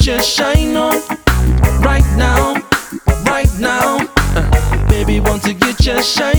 get your shine on right now, right now. Baby, want to get your shine